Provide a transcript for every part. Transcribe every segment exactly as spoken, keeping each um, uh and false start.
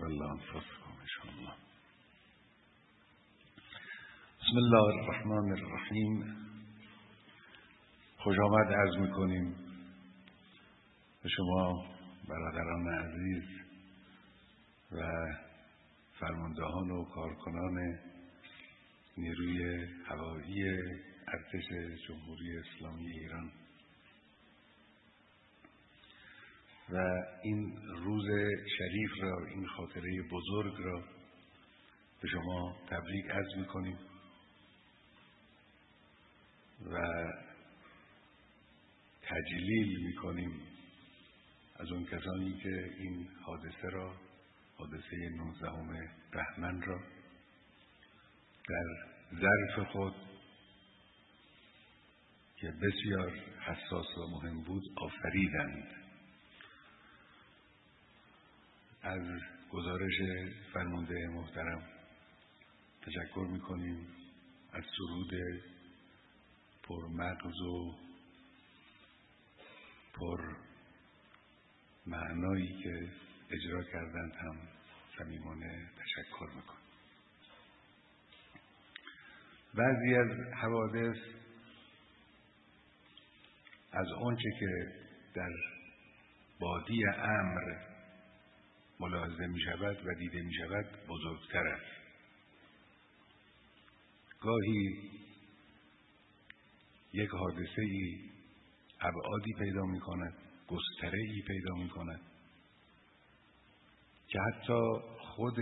بل انفسکم ان شاء الله. بسم الله الرحمن الرحیم. خوش آمد عرض میکنیم به شما برادران عزیز و فرماندهان و کارکنان نیروی هوایی ارتش جمهوری اسلامی ایران و این روز شریف را، این خاطره بزرگ را به شما تبریک عرض میکنیم و تجلیل میکنیم از اون کسانی که این حادثه را، حادثه نوزدهم بهمن را در ظرف خود که بسیار حساس و مهم بود آفریدند. از گزارش فرمانده محترم تشکر میکنیم، از سرود پرمغز و پر معنایی که اجرا کردند هم صمیمانه تشکر میکنیم. بعضی از حوادث از آنچه که در بادی امر ملاحظه می شود و دیده می شود بزرگتر است. گاهی یک حادثه ای ابعادی پیدا می کند، گستره ای پیدا می کند که حتی خود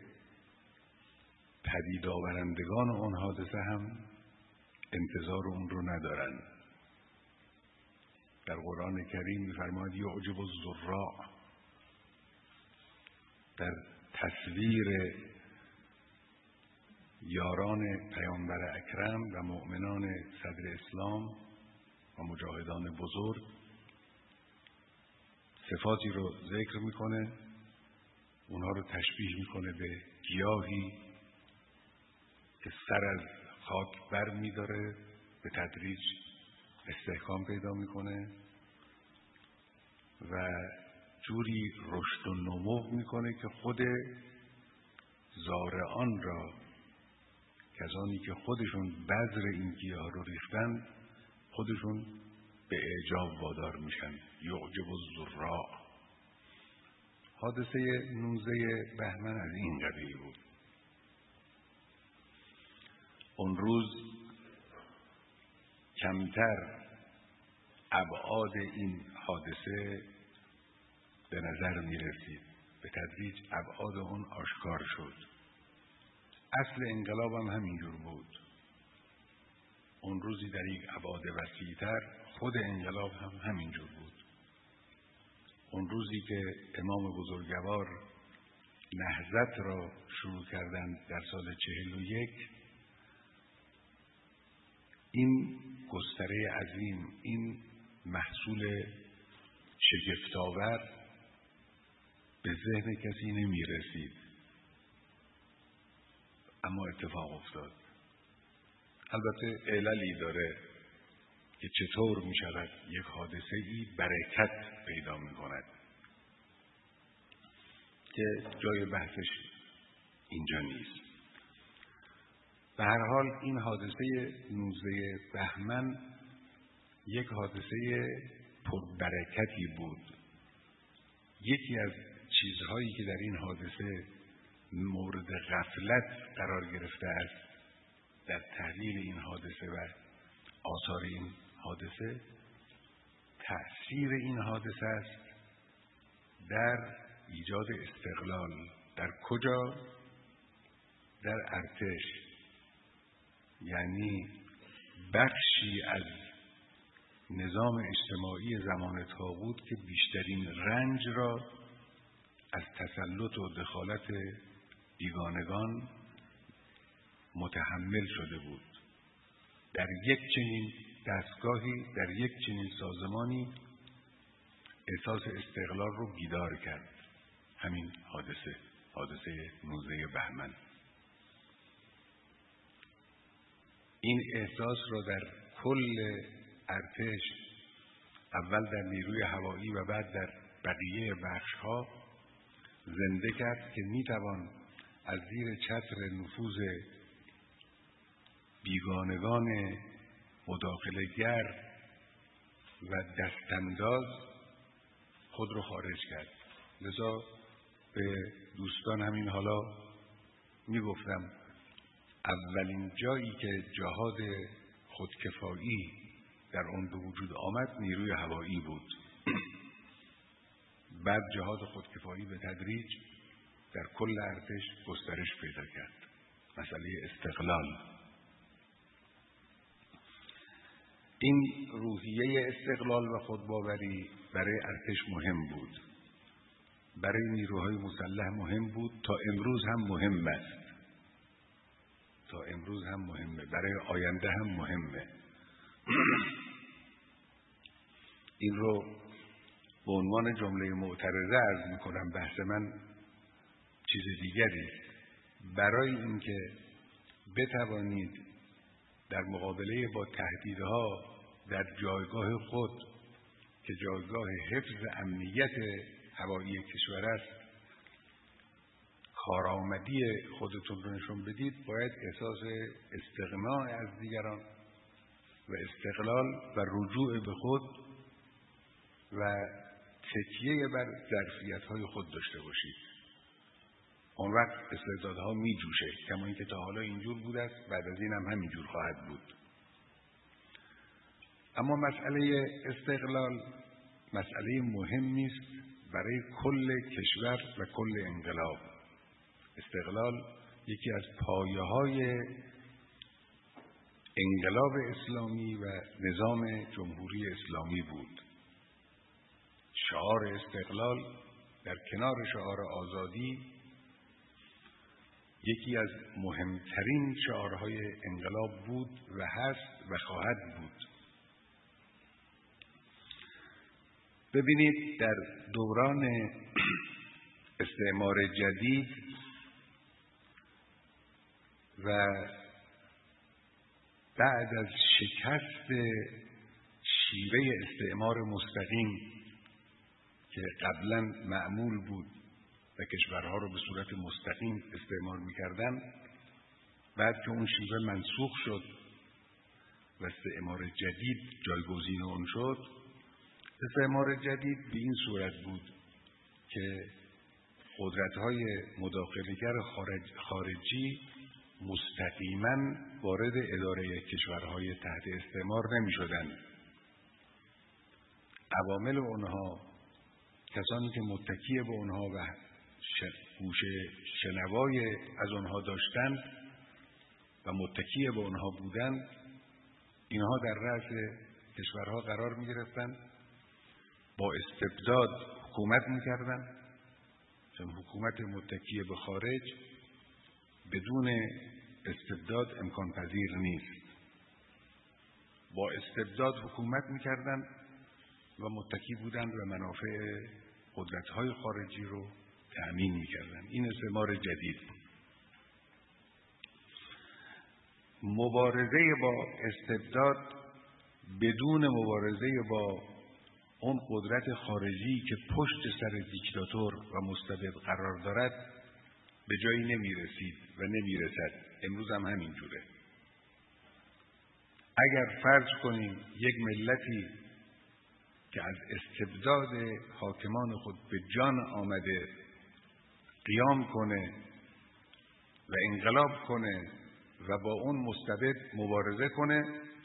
پدید آورندگان آن حادثه هم انتظار اون رو ندارند. در قرآن کریم می‌فرماید یعجب الزراع، در تصویر یاران پیامبر اکرم و مؤمنان صدر اسلام و مجاهدان بزرگ صفاتی رو ذکر میکنه، اونها رو تشبیه میکنه به گیاهی که سر از خاک بر میداره، به تدریج استحکام پیدا میکنه و جوری رشد و نمو میکنه که خود زارعان را، کسانی که خودشون بذر این گیاه رو ریختن، خودشون به اعجاب وادار میشن. یعجب الزراع. حادثه نوزده بهمن از این قبیل بود. اون روز کمتر ابعاد این حادثه به نظر می رسید، به تدریج ابعاد اون آشکار شد. اصل انقلاب هم همینجور بود. اون روزی در یک ابعاد وسیع‌تر خود انقلاب هم همینجور بود. اون روزی که امام بزرگوار نهضت را شروع کردند در سال چهل و یک، این گستره عظیم، این محصول شگفت‌آور به ذهن کسی نمی رسید، اما اتفاق افتاد. البته عللی داره که چطور می شود یک حادثه ای برکت پیدا می کند که جای بحثش اینجا نیست. به هر حال این حادثه نوزده بهمن یک حادثه پربرکتی بود. یکی از چیزهایی که در این حادثه مورد غفلت قرار گرفته است در تحلیل این حادثه و آثار این حادثه، تأثیر این حادثه است در ایجاد استقلال. در کجا؟ در ارتش. یعنی بخشی از نظام اجتماعی زمان طاغوت که بیشترین رنج را از تسلط و دخالت بیگانگان متحمل شده بود، در یک چنین دستگاهی، در یک چنین سازمانی احساس استقلال رو بیدار کرد. همین حادثه، حادثه نوزده بهمن. این احساس را در کل ارتش، اول در نیروی هوایی و بعد در بقیه بخش‌ها زنده کرد که میتوان از زیر چتر نفوذ بیگانگان مداخله‌گر و دستانداز خود رو خارج کرد. لذا به دوستان همین حالا میگفتم اولین جایی که جهاد خودکفایی در اون به وجود آمد نیروی هوایی بود. بعد جهاد خودکفایی به تدریج در کل ارتش گسترش پیدا کرد. مسئله استقلال، این روحیه استقلال و خودباوری برای ارتش مهم بود، برای نیروهای مسلح مهم بود، تا امروز هم مهم است، تا امروز هم مهمه، برای آینده هم مهمه. این رو به عنوان جمله معترضه عرض میکنم. بحث من چیز دیگری است. برای اینکه بتوانید در مقابله با تهدیدها در جایگاه خود که جایگاه حفظ امنیت هوایی کشور است کارآمدی خودتون رو نشون بدید، باید احساس استغنا از دیگران و استقلال و رجوع به خود و تکیه بر ظرفیت‌های خود داشته باشید. اون وقت استعدادها می جوشه، کما اینکه تا حالا اینجور بوده است، بعد از این هم همینجور خواهد بود. اما مسئله استقلال مسئله مهمی است برای کل کشور و کل انقلاب. استقلال یکی از پایه‌های انقلاب اسلامی و نظام جمهوری اسلامی بود. شعار استقلال در کنار شعار آزادی یکی از مهمترین شعارهای انقلاب بود و هست و خواهد بود. ببینید در دوران استعمار جدید و بعد از شکست شیوه استعمار مستقیم که قبلا معمول بود و کشورها رو به صورت مستقیم استعمار می‌کردن، بعد که اون شیوه منسوخ شد و استعمار جدید جایگزین اون شد، استعمار جدید به این صورت بود که قدرت‌های مداخله‌گر خارج خارجی مستقیما وارد اداره کشورهای تحت استعمار نمی‌شدند. عوامل اونها، کسانی که متکی به اونها و گوش شنوای از اونها داشتند و متکی به اونها بودند، اینها در رأس کشورها قرار می گرفتند، با استبداد حکومت می کردند، چون حکومت متکی به خارج بدون استبداد امکان پذیر نیست. با استبداد حکومت می کردند و متکی بودند و منافع قدرت‌های خارجی رو تأمین می‌کردند. این استعمار جدید. مبارزه با استبداد بدون مبارزه با اون قدرت خارجی که پشت سر دیکتاتور و مستبد قرار دارد به جایی نمی‌رسید و نمی‌رسد. امروز هم همین جوره. اگر فرض کنیم یک ملتی که از استبداد حاکمان خود به جان آمده قیام کنه و انقلاب کنه و با اون مستبد مبارزه کنه،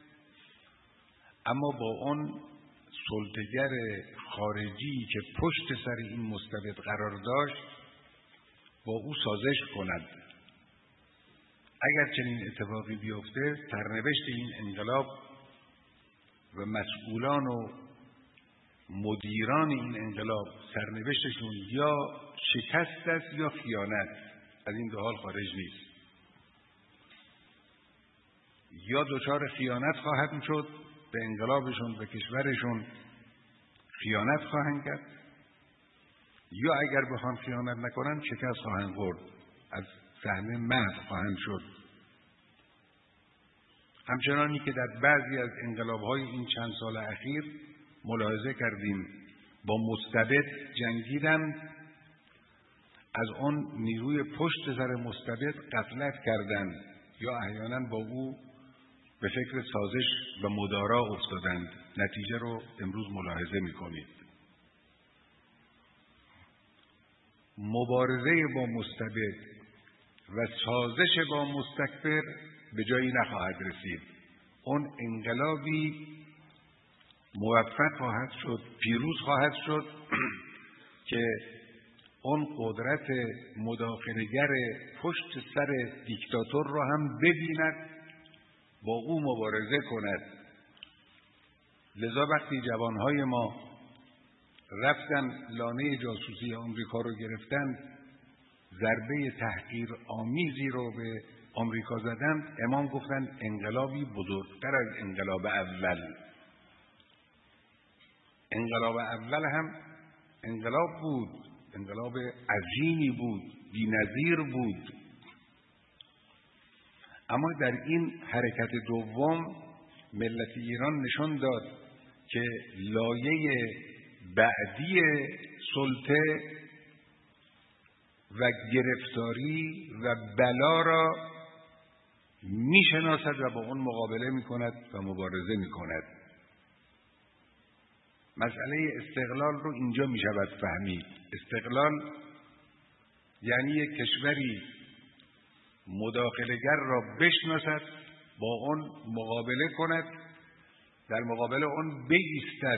اما با اون سلطه‌گر خارجی که پشت سر این مستبد قرار داشت با او سازش کند، اگر چنین اتفاقی بیفته سرنوشت این انقلاب و مسئولان و مدیران این انقلاب سرنوشتشون یا شکست است یا خیانت، از این دو حال خارج نیست. یا دچار خیانت خواهد شد، به انقلابشون به کشورشون خیانت خواهند کرد، یا اگر بخوان خیانت نکنن شکست خواهند خورد، از صحنه محو خواهند شد. همچنانی که در بعضی از انقلاب‌های این چند سال اخیر ملاحظه کردیم با مستبد جنگیدند از اون نیروی پشت سر مستبد غفلت کردند یا احیانا با او به فکر سازش و مدارا افتادند. نتیجه رو امروز ملاحظه می‌کنید. مبارزه با مستبد و سازش با مستکبر به جایی نخواهد رسید. اون انقلابی موفق خواهد شد، پیروز خواهد شد که اون قدرت مداخله‌گر پشت سر دیکتاتور را هم ببیند، با او مبارزه کند. لذا وقتی جوانهای ما رفتن لانه جاسوسی آمریکا رو گرفتن، ضربه تحقیر آمیزی رو به آمریکا زدن، امام گفتن انقلابی بزرگتر از انقلاب اول. انقلاب اول هم انقلاب بود، انقلاب عظیمی بود، بی‌نظیر بود، اما در این حرکت دوم ملت ایران نشان داد که لایه بعدی سلطه و گرفتاری و بلا را میشناسد و با اون مقابله میکند و مبارزه میکند. مسئله استقلال رو اینجا میشود فهمید. استقلال یعنی یک کشوری مداخله‌گر را بشناسد، با اون مقابله کند، در مقابل اون بایستد.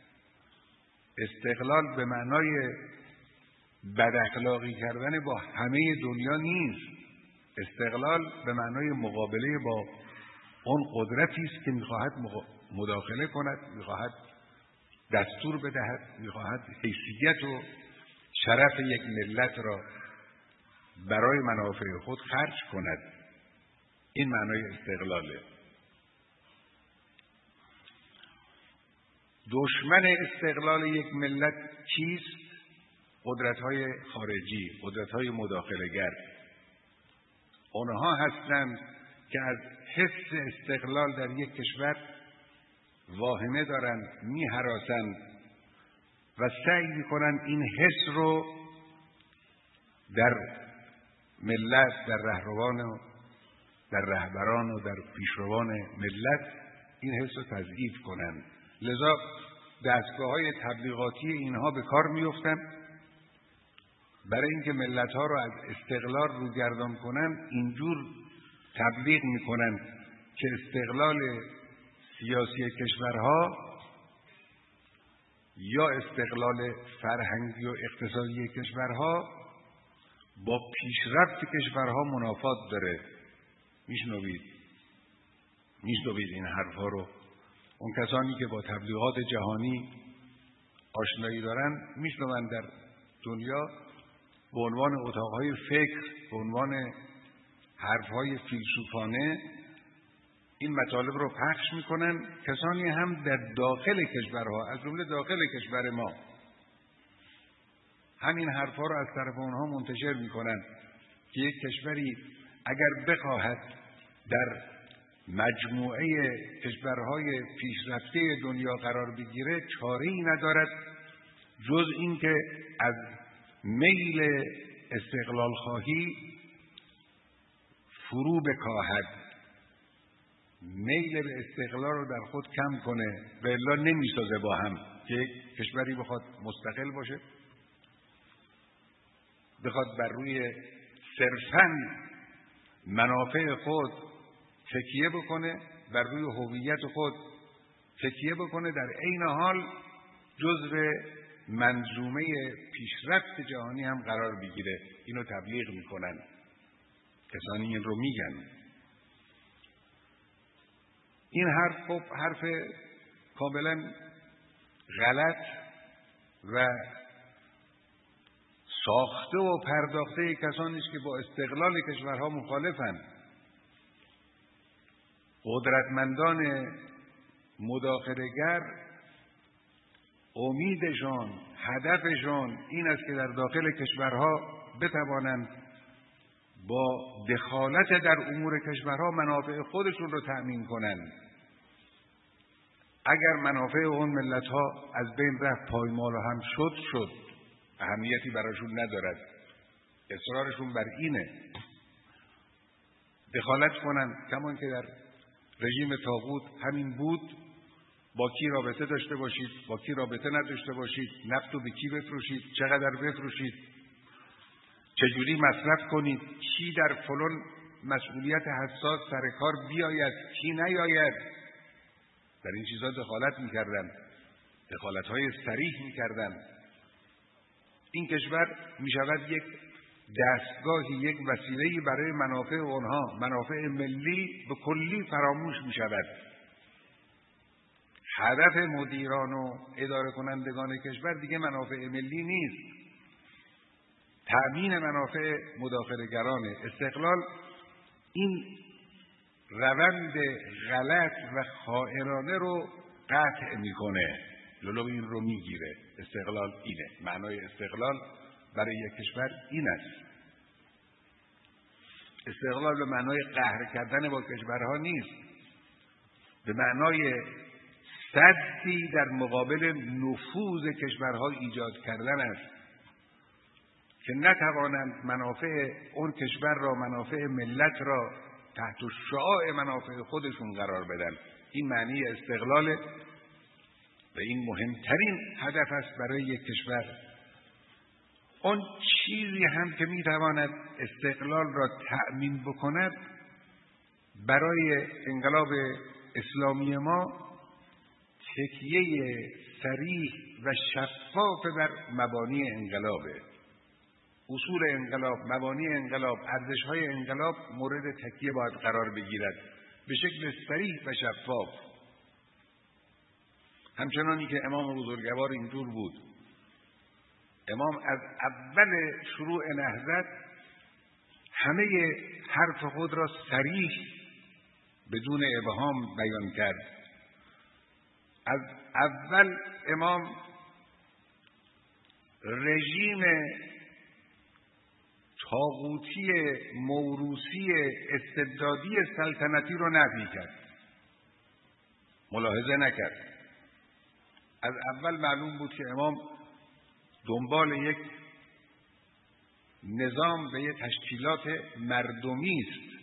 استقلال به معنای بد اخلاقی کردن با همه دنیا نیست. استقلال به معنای مقابله با اون قدرتی است که میخواهد مداخله کند، میخواهد دستور بدهد، میخواهد حیثیت و شرف یک ملت را برای منافع خود خرج کند. این معنای استقلاله. دشمن استقلال یک ملت کیست؟ قدرت‌های خارجی، قدرت‌های مداخله‌گر. آنها هستند که از حس استقلال در یک کشور واهمه دارند، می‌هراسند و سعی می‌کنند این حس رو در ملت، در رهروان و در رهبران و در پیشروان ملت این حس رو تضعیف کنند. لذا دستگاه‌های تبلیغاتی اینها به کار می‌افتند برای اینکه ملت‌ها رو از استقلال روگردان کنند. اینجور تبلیغ می‌کنند که استقلال سیاسی کشورها یا استقلال فرهنگی و اقتصادی کشورها با پیشرفت کشورها منافات داره. میشنوید میشنوید این حرفا رو. اون کسانی که با تبلیغات جهانی آشنایی دارن میشنوند در دنیا به عنوان اتاقهای فکر، به عنوان حرفهای فیلسوفانه این مطالب رو پخش میکنن. کسانی هم در داخل کشورها، از جمله داخل کشور ما، همین حرفا رو از طرف اونها منتشر میکنن که یک کشوری اگر بخواهد در مجموعه کشورهای پیشرفته دنیا قرار بگیره، چاره‌ای ندارد جز اینکه از میل استقلال خواهی فرو بکاهد، میل به استقلال رو در خود کم کنه و الا نمیسازه با هم که یک کشوری بخواد مستقل باشه، بخواد بر روی صرفاً منافع خود تکیه بکنه، بر روی هویت خود تکیه بکنه، در عین حال جزو منظومه پیشرفت جهانی هم قرار بگیره. اینو تبلیغ میکنن، کسانی این رو میگن. این حرف خب حرف کاملا غلط و ساخته و پرداخته کسانی است که با استقلال کشورها مخالفند. قدرتمندان مداخله‌گر امیدشان، هدفشان این است که در داخل کشورها بتوانند با دخالت در امور کشورها منافع خودشون رو تأمین کنند. اگر منافع اون ملت‌ها از بین رفت، پایمال هم شد شد اهمیتی براشون ندارد. اصرارشون بر اینه دخالت کنن، کمان که در رژیم طاغوت همین بود، با کی رابطه داشته باشید، با کی رابطه نداشته باشید، نفت رو به کی بفروشید، چقدر بفروشید، چجوری مصرف کنید، کی در فلان مسئولیت حساس سر کار بیاید، کی نیاید. در این چیزا دخالت میکردن، دخالت‌های صریح میکردن. این کشور میشود یک دستگاهی، یک وسیله‌ای برای منافع اونها، منافع ملی به کلی فراموش میشود. هدف مدیران و اداره کنندگان کشور دیگه منافع ملی نیست، تأمین منافع مداخله‌گرانه. استقلال این روند غلط و خائنانه رو قطع میکنه، جلو این رو میگیره. استقلال اینه، معنای استقلال برای یک کشور این است. استقلال به معنای قهر کردن با کشورها نیست، به معنای سدی در مقابل نفوذ کشورها ایجاد کردن است که نتوانند منافع اون کشور را، منافع ملت را تحت شعاع منافع خودشون قرار بدن. این معنی استقلاله و این مهمترین هدف است برای یک کشور. اون چیزی هم که میتواند استقلال را تأمین بکند برای انقلاب اسلامی ما تکیه صریح و شفاف بر مبانی انقلابه. اصول انقلاب، مبانی انقلاب، ارزش‌های انقلاب مورد تکیه باید قرار بگیرد به شکل صریح و شفاف، همچنانی که امام بزرگوار اینجور بود. امام از اول شروع نهضت همه حرف خود را صریح بدون ابهام بیان کرد. از اول امام رژیم طاغوتی موروثی استبدادی سلطنتی رو نفی کرد، ملاحظه نکرد. از اول معلوم بود که امام دنبال یک نظام و یک تشکیلات مردمی است.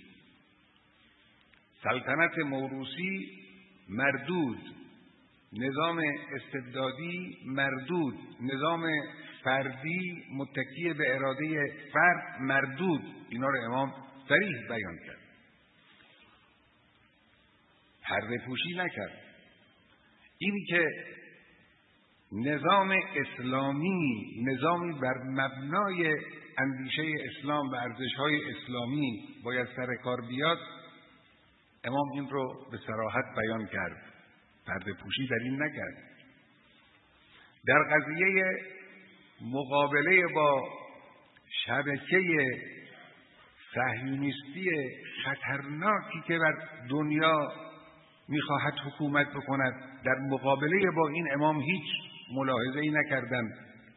سلطنت موروثی مردود، نظام استبدادی مردود، نظام فردی متکی به اراده فرد مردود. اینا رو امام صریح بیان کرد، پرده پوشی نکرد. این که نظام اسلامی، نظامی بر مبنای اندیشه اسلام و ارزش‌های اسلامی باید سر کار بیاد، امام این رو به صراحت بیان کرد، پرده پوشی در این نکرد. در قضیه مقابله با شبکه صهیونیستی خطرناکی که بر دنیا میخواهد حکومت بکند، در مقابله با این امام هیچ ملاحظه‌ای نکردند،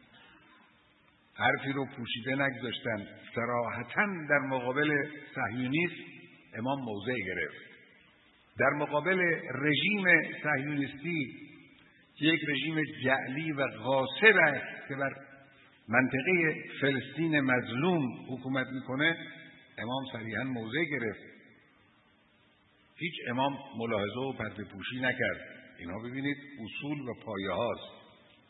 حرفی رو پوشیده نگذاشتند، صراحتاً در مقابل صهیونیسم امام موضع گرفت. در مقابل رژیم صهیونیستی که یک رژیم جعلی و غاصب است که بر منطقه فلسطین مظلوم حکومت میکنه، امام صریحاً موضع گرفت. هیچ امام ملاحظه و پرده پوشی نکرد. اینا ببینید اصول و پایه هاست.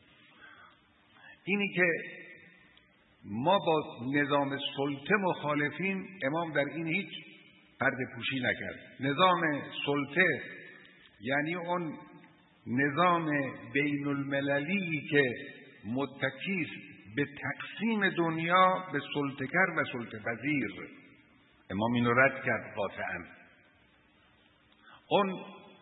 اینی که ما با نظام سلطه مخالفیم، امام در این هیچ پرده پوشی نکرد. نظام سلطه یعنی اون نظام بین المللی که متکیست به تقسیم دنیا به سلطه‌گر و سلطه پذیر، امام اینو رد کرد قاطعاً. اون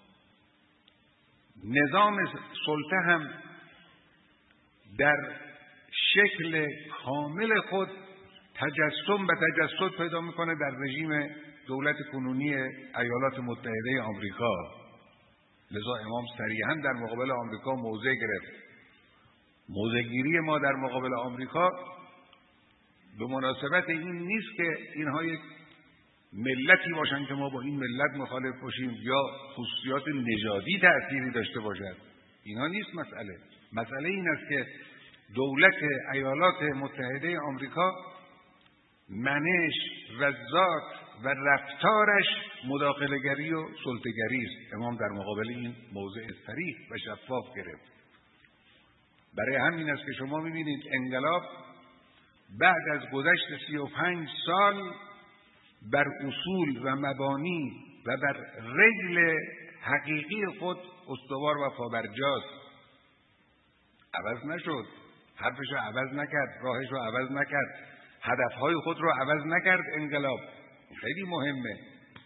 نظام سلطه هم در شکل کامل خود تجسم و تجسد پیدا میکنه در رژیم دولت کنونی ایالات متحده آمریکا. لذا امام صریحاً در مقابل آمریکا موضع گرفت. موضعگیری ما در مقابل آمریکا به مناسبت این نیست که اینها یک ملتی باشن که ما با این ملت مخالف باشیم یا خصوصیات نژادی تأثیری داشته باشد. اینا نیست مسئله. مسئله این است که دولت ایالات متحده آمریکا منش و ذات و رفتارش مداخله‌گری و سلطه‌گری است. امام در مقابل این موضع صریح و شفاف گرفت. برای همین است که شما می‌بینید انقلاب بعد از گذشت سی و پنج سال بر اصول و مبانی و بر رجل حقیقی خود استوار و پابرجاست. عوض نشد، حرفش رو عوض نکرد، راهش رو عوض نکرد، هدفهای خود رو عوض نکرد. انقلاب خیلی مهمه.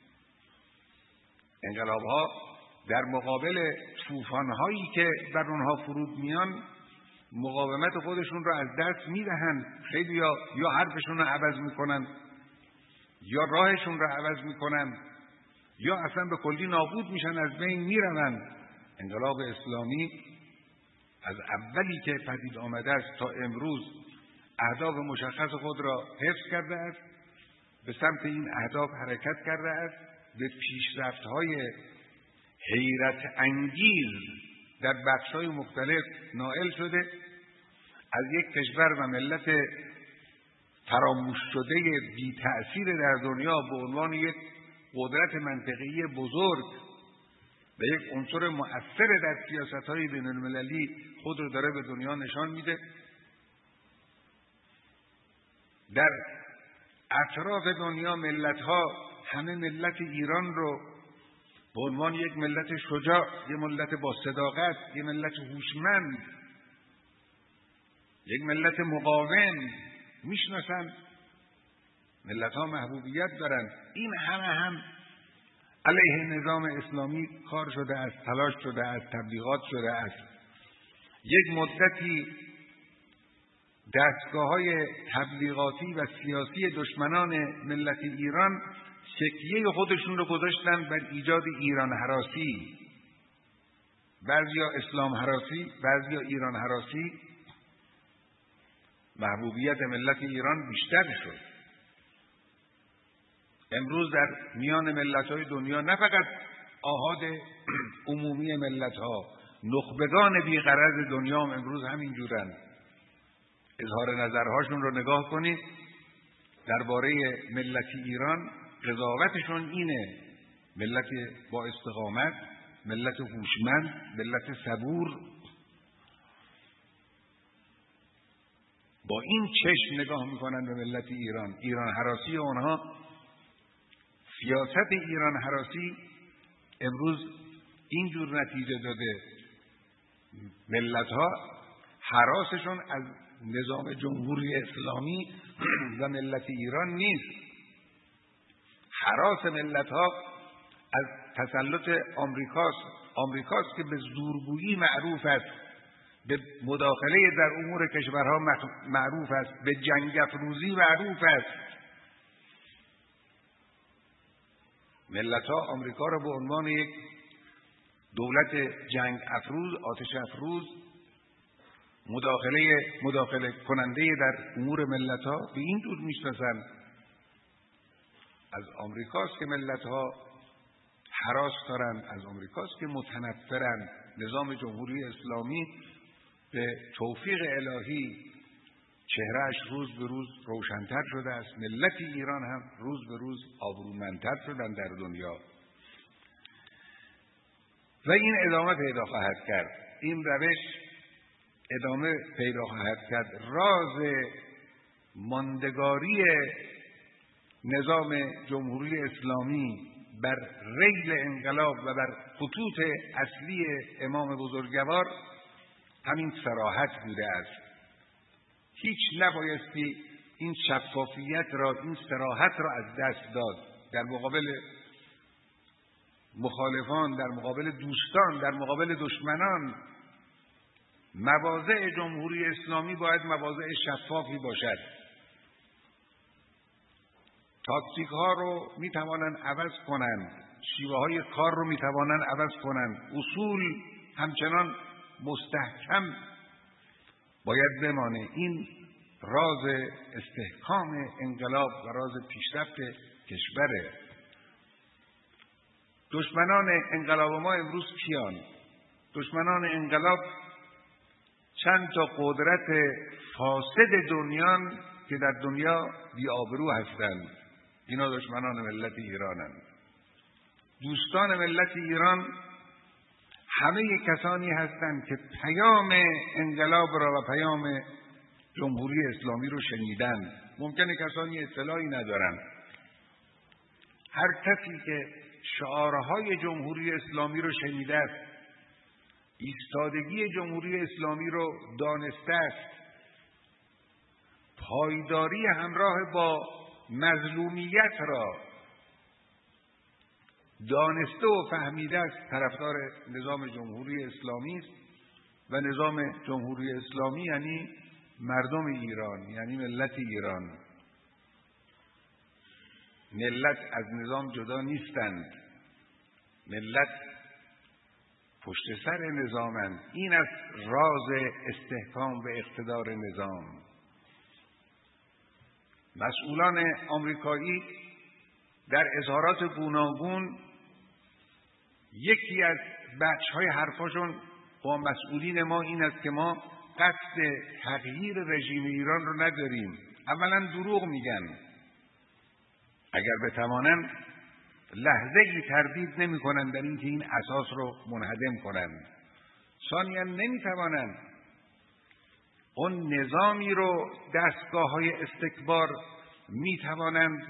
انقلاب ها در مقابل طوفان‌هایی که بر اونها فرود میان مقاومت خودشون رو از دست میدهن. خیلی یا, یا حرفشون رو عوض میکنن یا راهشون رو عوض میکنن یا اصلا به کلی نابود میشن، از بین میرن. انقلاب اسلامی از اولی که پدید آمده است تا امروز اهداف مشخص خود را حفظ کرده است، به سمت این اهداف حرکت کرده است، به پیشرفت‌های حیرت انگیز در بخش‌های مختلف نائل شده. از یک کشور و ملت فراموش شده بی تأثیر در دنیا به عنوان یک قدرت منطقه‌ای بزرگ و یک عنصر مؤثر در سیاست‌های بین‌المللی خود رو داره به دنیا نشان میده. در اطراف دنیا ملت‌ها همه ملت ایران رو به عنوان یک ملت شجاع، یک ملت با صداقت، یک ملت هوشمند، یک ملت مقاوم میشناسن. ملت‌ها محبوبیت دارن. این همه هم علیه نظام اسلامی کار شده است، تلاش شده است، تبلیغات شده است. یک مدتی دستگاه‌های تبلیغاتی و سیاسی دشمنان ملت ایران سکیه خودشون رو گذاشتن بر ایجاد ایران هراسی. بعضیا اسلام هراسی، بعضیا ایران هراسی. محبوبیت ملت ایران بیشتر شد. امروز در میان ملت‌های دنیا نه فقط آحاد عمومی ملت‌ها، نخبگان بی‌غرض دنیا هم امروز همین جورن. اظهار نظرهاشون رو نگاه کنید درباره ملت ایران، قضاوتشون اینه: ملت با استقامت، ملت هوشمند، ملت صبور. با این چشم نگاه میکنن به ملت ایران. ایران هراسی اونها، سیاست ایران هراسی امروز اینجور نتیجه داده. ملت ها هراسشون از نظام جمهوری اسلامی و ملت ایران نیست. هراس ملت ها از تسلط آمریکاست. آمریکاست که به زورگویی معروف است، به مداخله در امور کشورها معروف است، به جنگ افروزی معروف است. ملت ها آمریکا را به عنوان یک دولت جنگ افروز، آتش افروز، مداخله مداخله کننده در امور ملت ها به این جور میشناسن. از آمریکاست که ملت ها هراس دارن، از آمریکاست که متنفرن. نظام جمهوری اسلامی به توفیق الهی چهرهش روز به روز روشن‌تر شده است. ملت ایران هم روز به روز آبرومندتر شدن در دنیا و این ادامه پیدا خواهد کرد. این روش ادامه پیدا خواهد کرد. راز ماندگاری نظام جمهوری اسلامی بر ریل انقلاب و بر خطوط اصلی امام بزرگوار همین صراحت بوده است. هیچ نبایستی این شفافیت را، این صراحت را از دست داد. در مقابل مخالفان، در مقابل دوستان، در مقابل دشمنان، مواضع جمهوری اسلامی باید مواضع شفافی باشد. تاکتیک ها رو می توانند عوض کنند، شیوه های کار رو می توانند عوض کنند، اصول همچنان مستحکم باید بمانه. این راز استحکام انقلاب و راز پیشرفت کشوره. دشمنان انقلاب ما امروز کیان؟ دشمنان انقلاب چند تا قدرت فاسد دنیان که در دنیا بی‌آبرو هستند. اینا دشمنان ملت ایرانند. دوستان ملت ایران همه کسانی هستند که پیام انقلاب را و پیام جمهوری اسلامی رو شنیدند. ممکنه کسانی اطلاعی ندارند. هر کسی که شعارهای جمهوری اسلامی رو شنیده است، ایستادگی جمهوری اسلامی رو دانسته است، پایداری همراه با مظلومیت را دانسته و فهمیده است، طرفدار نظام جمهوری اسلامی است. و نظام جمهوری اسلامی یعنی مردم ایران، یعنی ملت ایران. ملت از نظام جدا نیستند، ملت پشت سر نظامند. این است راز استحکام و اقتدار نظام. مسئولان آمریکایی در اظهارات گوناگون یکی از بخش‌های حرفاشون با مسئولین ما این است که ما قصد تغییر رژیم ایران رو نداریم. اولا دروغ میگن. اگر بتوانند لحظه‌ای تردید نمی‌کنند در اینکه این اساس رو منهدم کنند. ثانیاً نمی‌توانند اون نظامی رو دستگاه‌های استکبار می‌توانند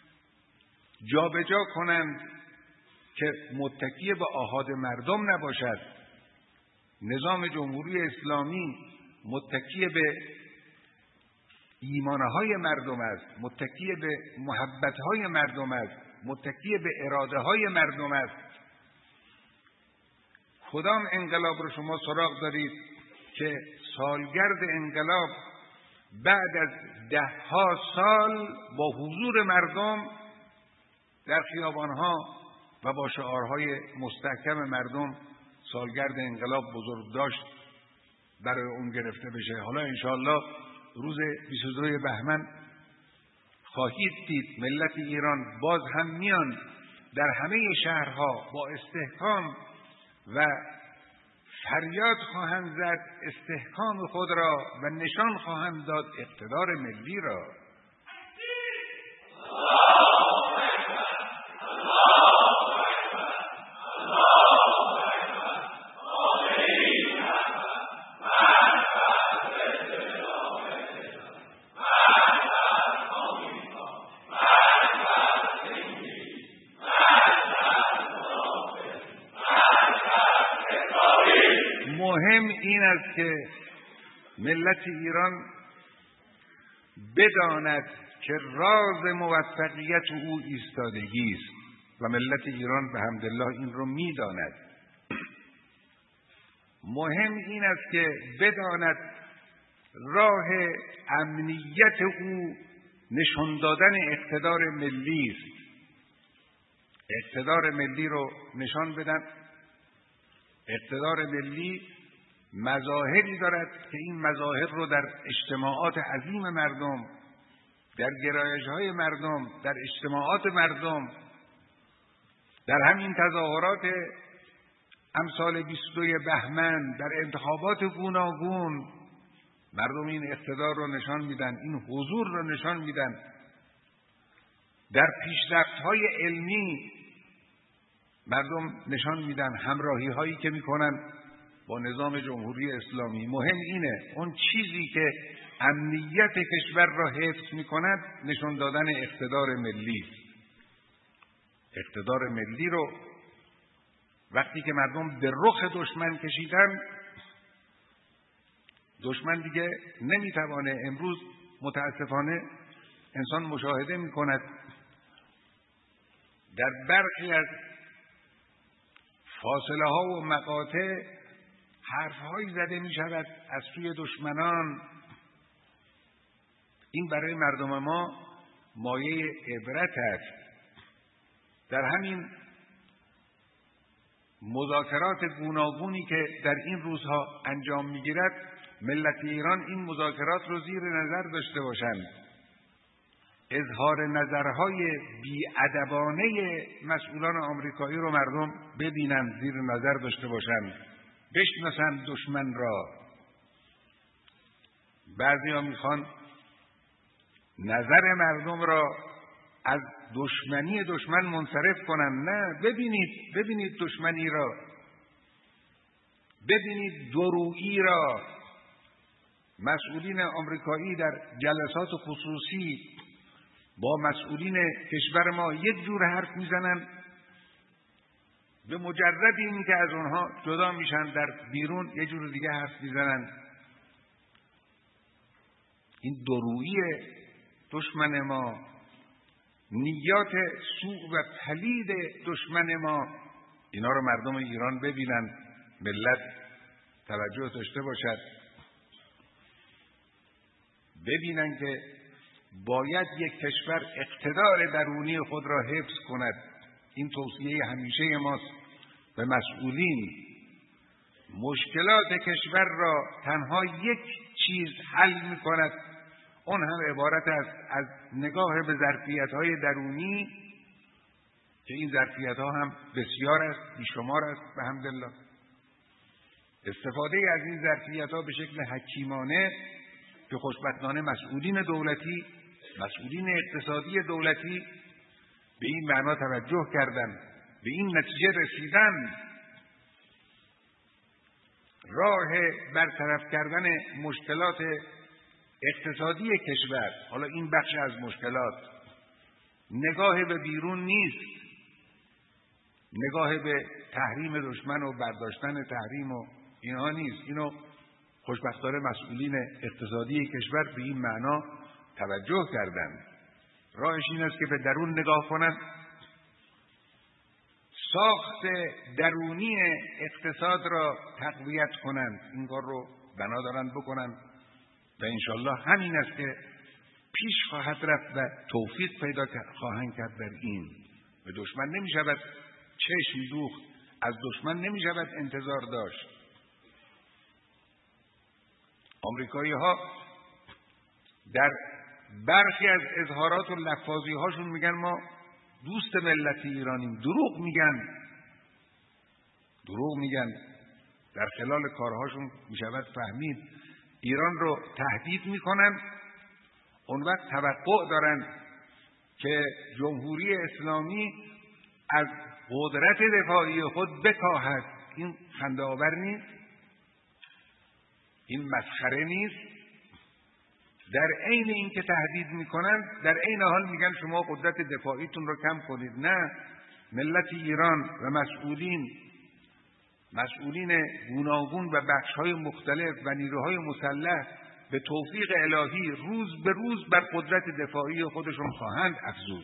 جابجا کنند که متکی به آحاد مردم نباشد. نظام جمهوری اسلامی متکی به ایمانهای مردم است، متکی به محبتهای مردم است، متکی به ارادههای مردم است. کدام انقلاب رو شما سراغ دارید که سالگرد انقلاب بعد از ده ها سال با حضور مردم در خیابانها و با شعارهای مستحکم مردم سالگرد انقلاب بزرگ داشت برای اون گرفته بشه؟ حالا انشاءالله روز بیست و دو بهمن خواهید دید ملت ایران باز هم میان در همه شهرها با استحکام و فریاد خواهند زد استحکام خود را و نشان خواهند داد اقتدار ملی را. مهم این است که ملت ایران بداند که راز موفقیت او ایستادگی است و ملت ایران به حمدالله این رو میداند. مهم این است که بداند راه امنیت او نشان دادن اقتدار ملی است. اقتدار ملی رو نشان بدن. اقتدار ملی مظاهری دارد که این مظاهر رو در اجتماعات عظیم مردم، در گرایش‌های مردم، در اجتماعات مردم، در همین تظاهرات امثال بیست و دو بهمن، در انتخابات گوناگون مردم این اقتدار رو نشان میدن، این حضور رو نشان میدن. در پیشرفت‌های علمی مردم نشان میدن همراهی هایی که میکنن با نظام جمهوری اسلامی. مهم اینه اون چیزی که امنیت کشور را حفظ میکند نشان دادن اقتدار ملی. اقتدار ملی رو وقتی که مردم به رخ دشمن کشیدن، دشمن دیگه نمیتوانه. امروز متاسفانه انسان مشاهده میکند در برخی از فاصله ها و مقاطع حرف هایی زده می شود از سوی دشمنان. این برای مردم ما مایه عبرت است. در همین مذاکرات گوناگونی که در این روزها انجام می گیرد، ملت ایران این مذاکرات رو زیر نظر داشته باشند. اظهار نظرهای بی‌ادبانه مسئولان آمریکایی رو مردم ببینن، زیر نظر داشته باشن، بشناسن دشمن را. بعضی ها میخوان نظر مردم را از دشمنی دشمن منصرف کنن. نه، ببینید ببینید دشمنی را، ببینید درویی را. مسئولین آمریکایی در جلسات خصوصی با مسئولین کشور ما یک جور حرف میزنن، به مجرد این که از اونها جدا میشن در بیرون یه جور دیگه حرف میزنن. این درویی دشمن ما، نیات سوء و پلید دشمن ما، اینا رو مردم ایران ببینن، ملت توجه داشته باشد، ببینن که باید یک کشور اقتدار درونی خود را حفظ کند. این توصیه همیشه ماست به مسئولین. مشکلات کشور را تنها یک چیز حل می کند، اون هم عبارت است از نگاه به ظرفیت‌های درونی که این ظرفیت‌ها هم بسیار است، بیشمار است بحمدالله. استفاده از این ظرفیت‌ها به شکل حکیمانه که خوشبختانه مسئولین دولتی، مسئولین اقتصادی دولتی به این معنا توجه کردن، به این نتیجه رسیدن. راه برطرف کردن مشکلات اقتصادی کشور، حالا این بخش از مشکلات، نگاه به بیرون نیست، نگاه به تحریم دشمن و برداشتن تحریم و اینها نیست. اینو خوشبختانه مسئولین اقتصادی کشور به این معنا توجه کردند. راهش این است که به درون نگاه کنند، ساخت درونی اقتصاد را تقویت کنند. این کار رو بنا دارند بکنند و انشالله همین است که پیش خواهد رفت و توفیق پیدا خواهند کرد در این. به دشمن نمی شود چشم دوخت، از دشمن نمی شود انتظار داشت. آمریکایی ها در برخی از اظهارات و لفاظی هاشون میگن ما دوست ملت ایرانیم. دروغ میگن، دروغ میگن. در خلال کارهاشون میشود فهمید ایران رو تهدید میکنن، اون وقت توقع دارن که جمهوری اسلامی از قدرت دفاعی خود بکاهد. این خنده آور نیست؟ این مسخره نیست؟ در عین این که تهدید میکنن، در عین حال میگن شما قدرت دفاعیتون رو کم کنید. نه، ملت ایران و مسئولین مسئولین گوناگون و بخش‌های مختلف و نیروهای مسلح به توفیق الهی روز به روز بر قدرت دفاعی خودشون خواهند افزود.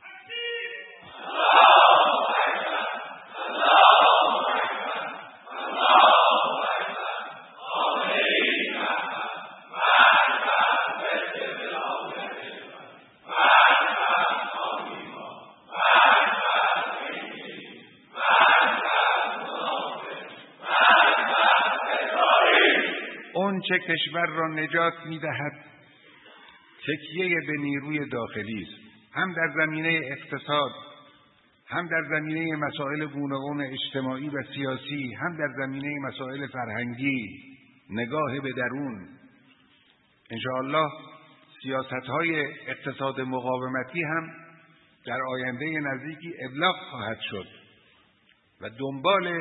چه کشور را نجات می‌دهد تکیه به نیروی داخلی است، هم در زمینه اقتصاد، هم در زمینه مسائل گوناگون اجتماعی و سیاسی، هم در زمینه مسائل فرهنگی. نگاه به درون. انشاءالله سیاست‌های اقتصاد مقاومتی هم در آینده نزدیکی ابلاغ خواهد شد و دنبال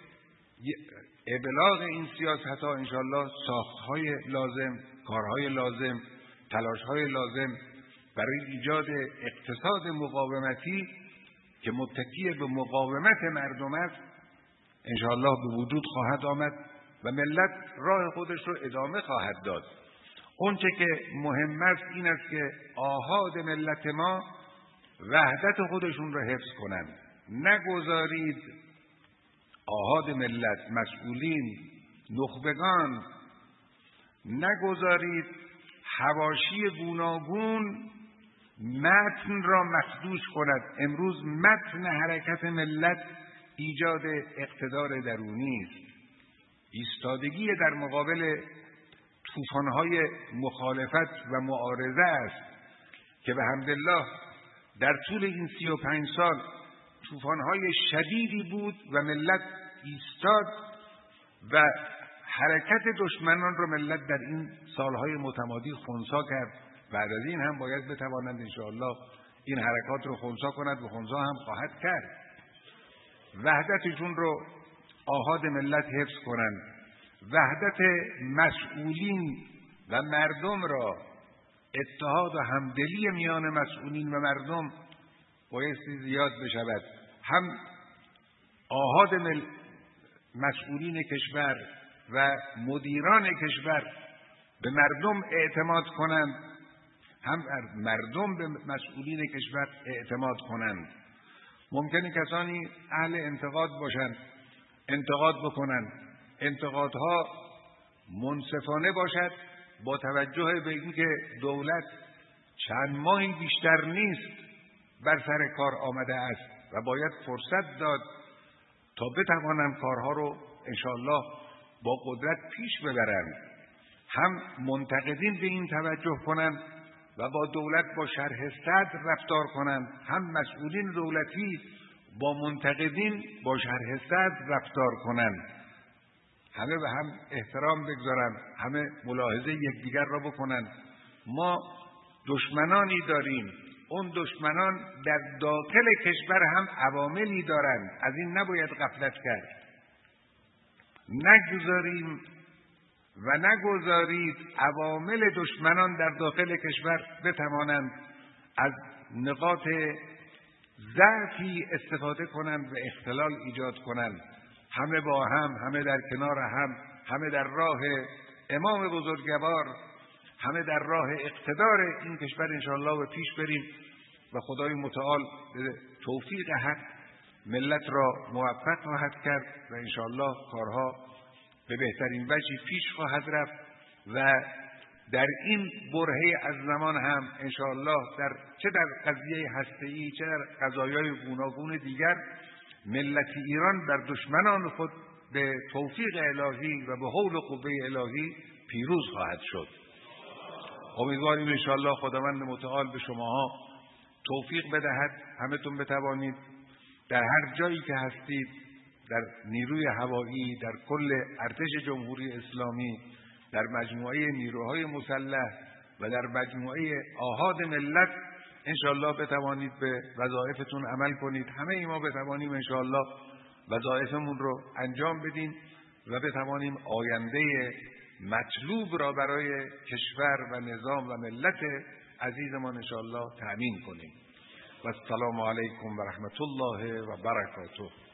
ابلاغ این سیاست ها انشاءالله ساختهای لازم، کارهای لازم، تلاشهای لازم برای ایجاد اقتصاد مقاومتی که متکی به مقاومت مردم است انشاءالله به وجود خواهد آمد و ملت راه خودش رو ادامه خواهد داد. اون چه که مهم است این است که آحاد ملت ما وحدت خودشون رو حفظ کنند. نگذارید آحاد ملت، مسئولین، نخبگان، نگذارید حواشی گوناگون متن را مخدوش کند. امروز متن حرکت ملت ایجاد اقتدار درونی است، ایستادگی در مقابل طوفان‌های مخالفت و معارضه است که به حمدالله در طول این سی و پنج سال طوفان‌های شدیدی بود و ملت ایستاد و حرکت دشمنان را ملت در این سالهای متمادی خنثی کرد بعد از این هم باید بتوانند انشاءالله این حرکات رو خنثی کند و خنثی هم خواهد کرد. وحدتشون رو آحاد ملت حفظ کنند. وحدت مسئولین و مردم را، اتحاد و همدلی میان مسئولین و مردم بایستی زیاد بشود. هم آحاد مل... مسئولین کشور و مدیران کشور به مردم اعتماد کنند، هم مردم به مسئولین کشور اعتماد کنند. ممکنه کسانی اهل انتقاد باشند، انتقاد بکنند، انتقادها منصفانه باشد، با توجه به اینکه دولت چند ماهی بیشتر نیست بر سر کار آمده است و باید فرصت داد تا بتوانند کارها رو انشاءالله با قدرت پیش ببرند. هم منتقدین به این توجه کنند و با دولت با شرح صدر رفتار کنند، هم مسئولین دولتی با منتقدین با شرح صدر رفتار کنند. همه به هم احترام بگذارند، همه ملاحظه یکدیگر را بکنند. ما دشمنانی داریم، اون دشمنان در داخل کشور هم عواملی دارند، از این نباید غفلت کرد. نگذاریم و نگذارید عوامل دشمنان در داخل کشور بتوانند از نقاط ضعفی استفاده کنند و اختلال ایجاد کنند. همه با هم، همه در کنار هم، همه در راه امام بزرگوار، همه در راه اقتدار این کشور انشاءالله و پیش بریم و خدای متعال به توفیق حق ملت را موفق خواهد کرد و انشاءالله کارها به بهترین وجهی پیش خواهد رفت و در این برهه از زمان هم انشاءالله در چه در قضیه هسته‌ای چه در قضایای گوناگون دیگر ملت ایران بر دشمنان خود به توفیق الهی و به حول و قوه الهی پیروز خواهد شد. امیدواریم انشاءالله خداوند متعال به شماها توفیق بدهد، همتون بتوانید در هر جایی که هستید، در نیروی هوایی، در کل ارتش جمهوری اسلامی، در مجموعه نیروهای مسلح و در مجموعه آحاد ملت انشاءالله بتوانید به وظایفتون عمل کنید. همه ای ما بتوانیم انشاءالله وظایفمون رو انجام بدیم و بتوانیم آینده مطلوب را برای کشور و نظام و ملت عزیزمان انشاءالله تأمین کنیم. و السلام علیکم و رحمت الله و برکاته.